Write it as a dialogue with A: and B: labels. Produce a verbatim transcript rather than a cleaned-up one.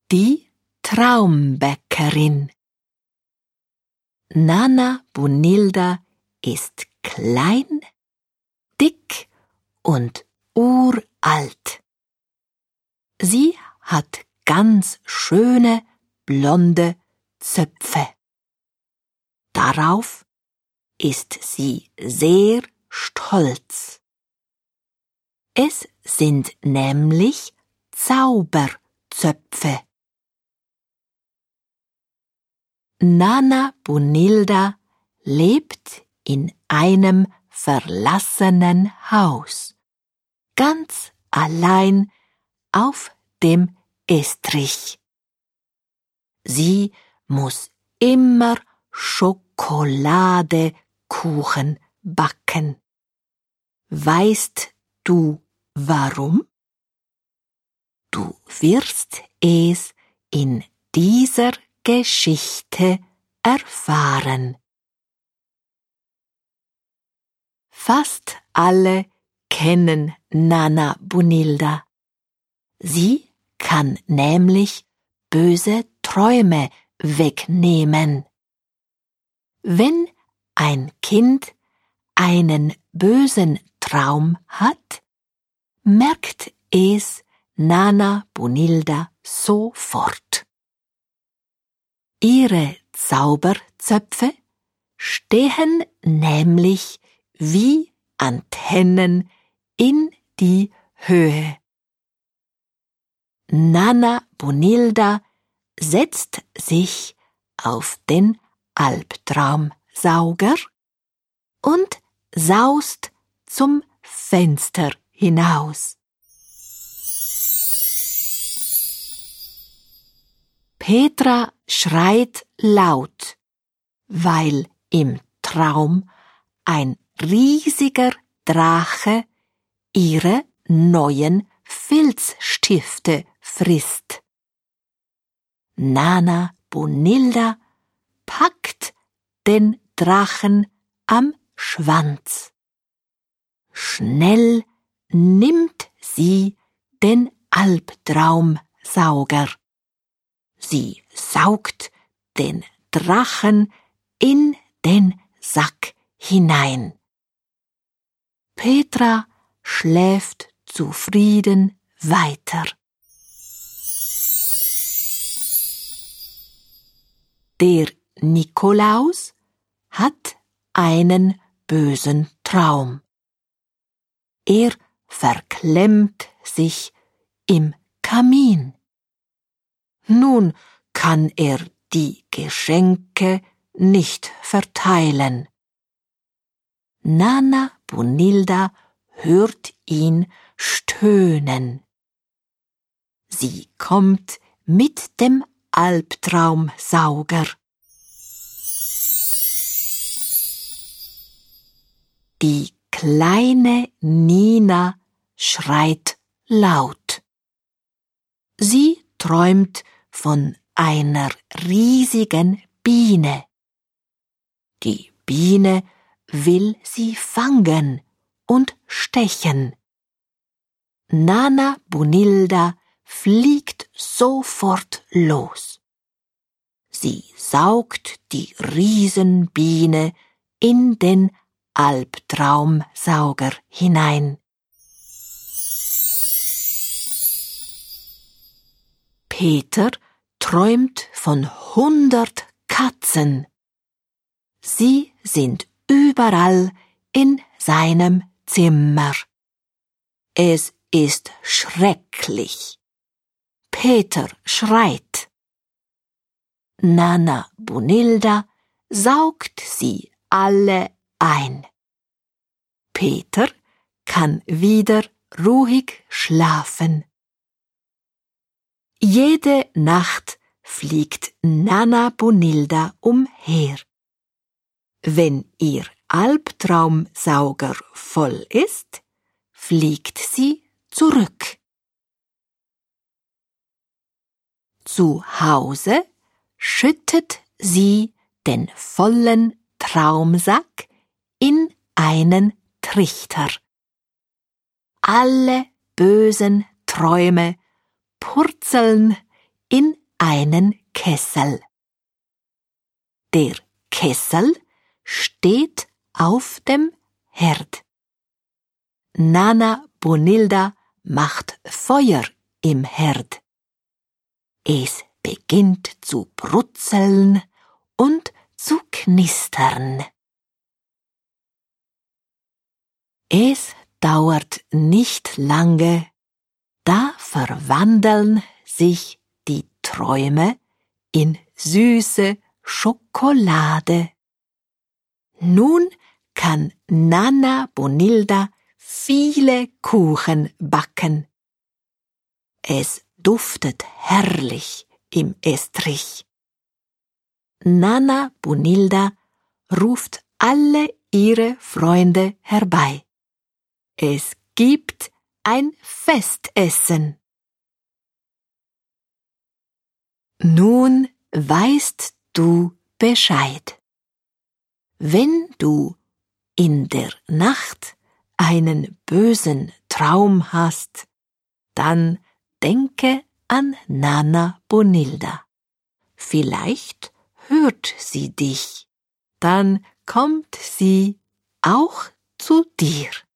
A: Die Traumbäckerin. Nana Brunhilda ist klein, dick und uralt. Sie hat ganz schöne blonde Zöpfe. Darauf ist sie sehr stolz. Es sind nämlich Zauberzöpfe. Nana Brunhilda lebt in einem verlassenen Haus, ganz allein auf dem Estrich. Sie muss immer Schokoladekuchen backen. Weißt du warum? Du wirst es in dieser Geschichte erfahren. Fast alle kennen Nana Brunhilda. Sie kann nämlich böse Träume wegnehmen. Wenn ein Kind einen bösen Traum hat, merkt es Nana Brunhilda sofort. Ihre Zauberzöpfe stehen nämlich wie Antennen in die Höhe. Nana Brunhilda setzt sich auf den Albtraumsauger und saust zum Fenster hinaus. Petra schreit laut, weil im Traum ein riesiger Drache ihre neuen Filzstifte frisst. Nana Brunhilda packt den Drachen am Schwanz. Schnell nimmt sie den Albtraumsauger. Sie saugt den Drachen in den Sack hinein. Petra schläft zufrieden weiter. Der Nikolaus hat einen bösen Traum. Er verklemmt sich im Kamin. Nun kann er die Geschenke nicht verteilen. Nana Brunhilda hört ihn stöhnen. Sie kommt mit dem Albtraumsauger. Die kleine Nina schreit laut. Sie träumt von einer riesigen Biene. Die Biene will sie fangen und stechen. Nana Brunhilda fliegt sofort los. Sie saugt die Riesenbiene in den Albtraumsauger hinein. Peter träumt von hundert Katzen. Sie sind überall in seinem Zimmer. Es ist schrecklich. Peter schreit. Nana Brunhilda saugt sie alle ein. Peter kann wieder ruhig schlafen. Jede Nacht fliegt Nana Brunhilda umher. Wenn ihr Albtraumsauger voll ist, fliegt sie zurück. Zu Hause schüttet sie den vollen Traumsack in einen Trichter. Alle bösen Träume purzeln in einen Kessel. Der Kessel steht auf dem Herd. Nana Brunhilda macht Feuer im Herd. Es beginnt zu brutzeln und zu knistern. Es dauert nicht lange, da verwandeln sich die Träume in süße Schokolade. Nun kann Nana Brunhilda viele Kuchen backen. Es duftet herrlich im Estrich. Nana Brunhilda ruft alle ihre Freunde herbei. Es gibt ein Festessen. Nun weißt du Bescheid. Wenn du in der Nacht einen bösen Traum hast, dann denke an Nana Brunhilda. Vielleicht hört sie dich, dann kommt sie auch zu dir.